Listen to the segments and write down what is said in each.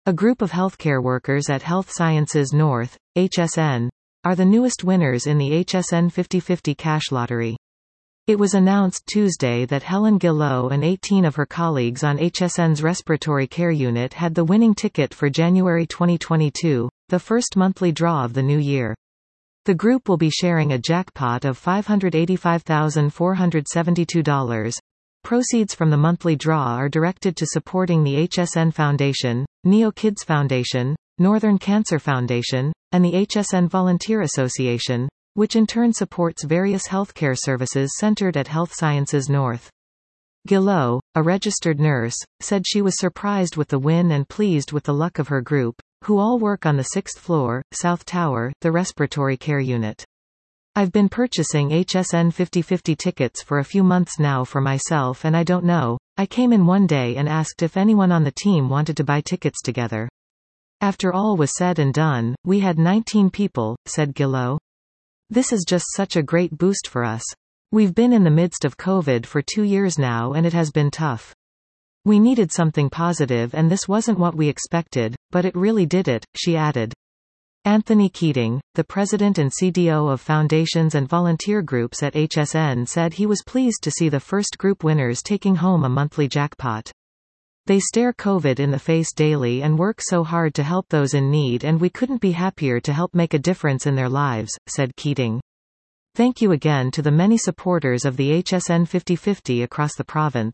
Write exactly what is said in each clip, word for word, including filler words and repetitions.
A group of healthcare workers at Health Sciences North, H S N, are the newest winners in the H S N fifty fifty cash lottery. It was announced Tuesday that Helen Gillot and eighteen of her colleagues on H S N's respiratory care unit had the winning ticket for January twenty twenty-two, the first monthly draw of the new year. The group will be sharing a jackpot of five hundred eighty-five thousand four hundred seventy-two dollars. Proceeds from the monthly draw are directed to supporting the H S N Foundation, Neo Kids Foundation, Northern Cancer Foundation, and the H S N Volunteer Association, which in turn supports various healthcare services centered at Health Sciences North. Gillot, a registered nurse, said she was surprised with the win and pleased with the luck of her group, who all work on the sixth floor, South Tower, the respiratory care unit. I've been purchasing H S N fifty fifty tickets for a few months now for myself and I don't know, I came in one day and asked if anyone on the team wanted to buy tickets together. After all was said and done, we had nineteen people, said Gillot. This is just such a great boost for us. We've been in the midst of COVID for two years now and it has been tough. We needed something positive and this wasn't what we expected, but it really did it, she added. Anthony Keating, the president and C D O of foundations and volunteer groups at H S N, said he was pleased to see the first group winners taking home a monthly jackpot. They stare COVID in the face daily and work so hard to help those in need and we couldn't be happier to help make a difference in their lives, said Keating. Thank you again to the many supporters of the H S N fifty fifty across the province.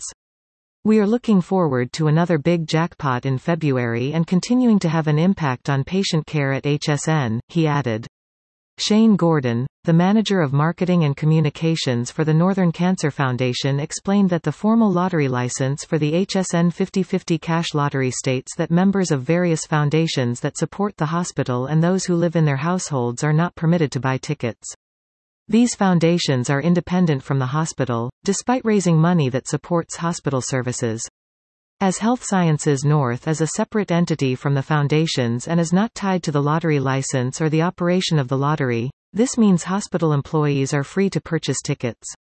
We are looking forward to another big jackpot in February and continuing to have an impact on patient care at H S N, he added. Shane Gordon, the manager of marketing and communications for the Northern Cancer Foundation, explained that the formal lottery license for the H S N fifty fifty cash lottery states that members of various foundations that support the hospital and those who live in their households are not permitted to buy tickets. These foundations are independent from the hospital, despite raising money that supports hospital services. As Health Sciences North is a separate entity from the foundations and is not tied to the lottery license or the operation of the lottery, this means hospital employees are free to purchase tickets.